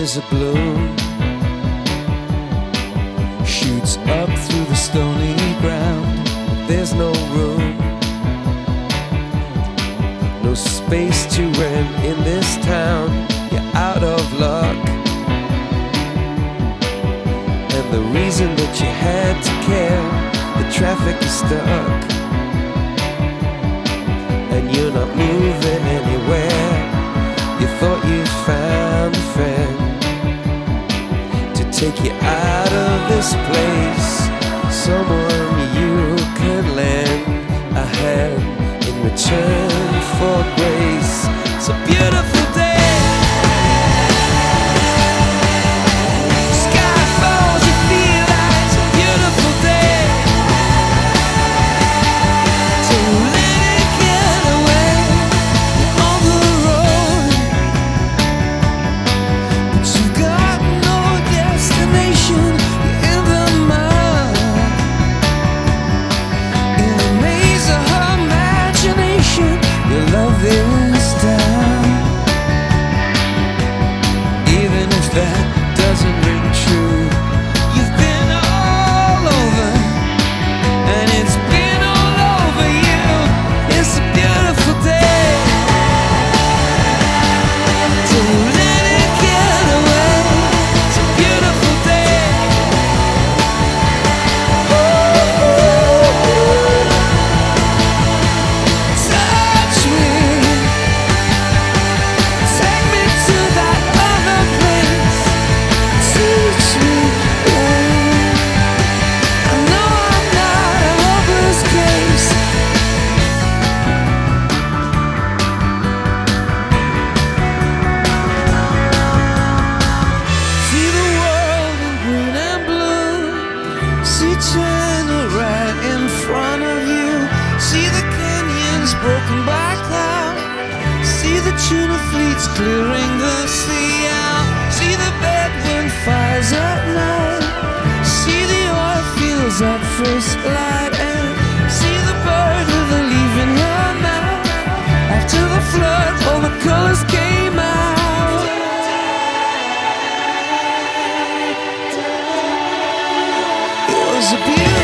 as a bloom shoots up through the stony ground. There's no room, no space to rent in this town. You're out of luck, and the reason that you had to care, the traffic is stuck, and you're not moving anywhere. You thought you'd found a friend to take you out of this place, someone you could lend a hand in return for grace. It's a beautiful day. Sky falls, you feel like it's a beautiful day. So let it get away on the road, but you've got no destination. You're in the mud, in the maze of her imagination. Your love is down, even if that doesn't ring true. You've been all over, and it's been all over you. It's a beautiful day, so let it get away. It's a beautiful day. Touch me, take me to that other place. Teach me, I know I'm not a hopeless case. See the world in green and blue. See China right in front of you. See the canyons broken by cloud. See the tuna fleets clearing the sea out. See the bedroom fires at night. See the oil fields at first light. And see the bird with a leaf in her mouth. After the flood, all the colors came out. It was a beautiful